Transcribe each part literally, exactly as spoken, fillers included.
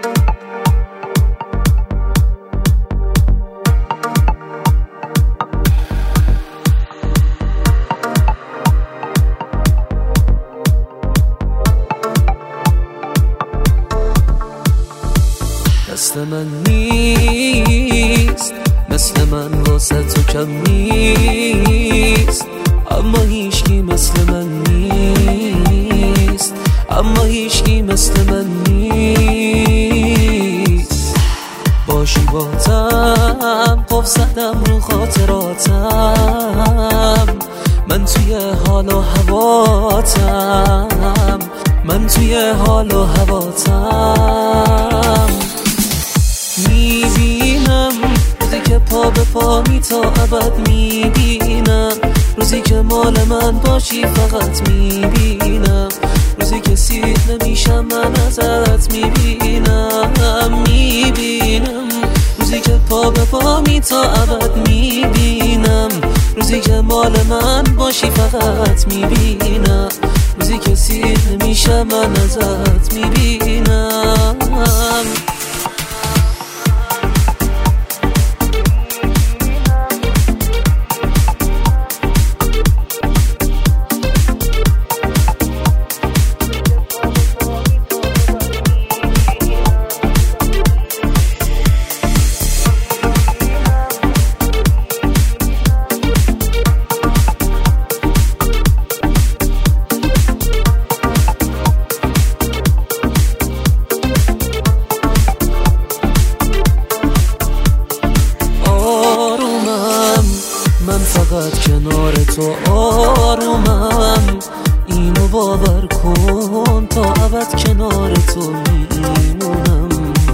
دست من نیست مثل من واسه تو کم نیست، اما هیچکی مثل من نیست، اما هیچکی مثل من نیست. باشی باتم قف زدم رو خاطراتم، من توی حال و هواتم، من توی حال و هواتم. میبینم روزی که پا به پا می تا ابد میبینم، روزی که مال من باشی فقط میبینم، روزی که سیر نمیشم من ازت میبینم. میبینم روزی که پا به پا می تا ابد میبینم، روزی که مال من باشی فقط میبینم، روزی که سیر نمیشم من ازت میبینم. من فقط کنار تو آرومم، اینو باور کن تا ابد کنار تو میمونم.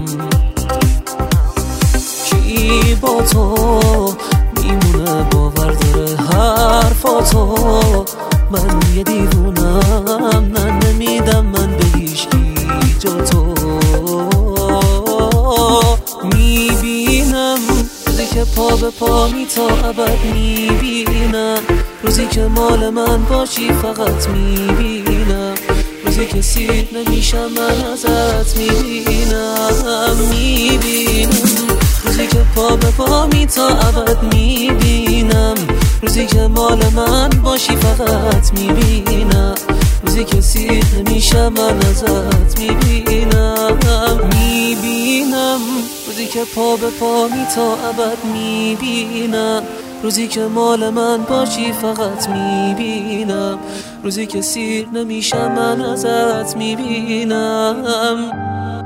کی با تو میمونه باور داره حرفاتو، من یه دیوونم نه نمیدم من به هیچکی جا تو. میبینم روزی که پا به پا می تا ابد میبینم، روزی که مال من باشی فقط میبینم، روزی که سیر نمیشم من ازت میبینم. میبینم روزی که پا به پا می تا ابد میبینم، روزی که مال من باشی فقط میبینم، روزی که سیر نمیشم من ازت میبینم. میبینم روزی که پا به پا می تا ابد میبینم، روزی که مال من باشی فقط میبینم، روزی که سیر نمیشم من ازت میبینم.